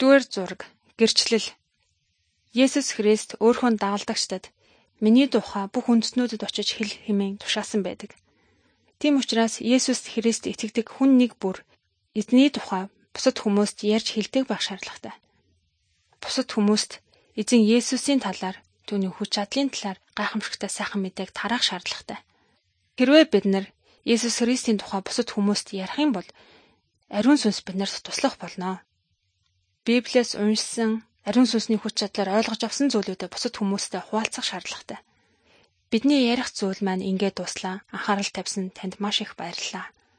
1-р зураг гэрчлэл. Есүс Христ өөрхөн дагалдагчдад миний тухай бүх үндэстнүүдэд очиж хэл хэмээн тушаасан байдаг. Тийм учраас Есүс Христ итгэдэг хүн нэг бүр эзний тухай бусад хүмүүст ярьж хэлдэг байх шаардлагатай. Бусад хүмүүст эзэн Есүсийн талаар, түүний хүч чадлын талаар гайхамшигтай сайхан мэдээг тараах шаардлагатай. Хэрвээ бид нар Есүс Христийн тухай бусад хүмүүст ярих юм бол ариун сүнс биднэрт туслах болно. Библиэс уншсан, ариун сүнсний хүч чадлаар ойлгож авсан зүйлүүдээ бусад хүмүүстэй хуваалцах шаардлагатай. Бидний ярих зүйл маань ингээд дуслаа. Анхаарал тавьсан танд маш их баярлалаа.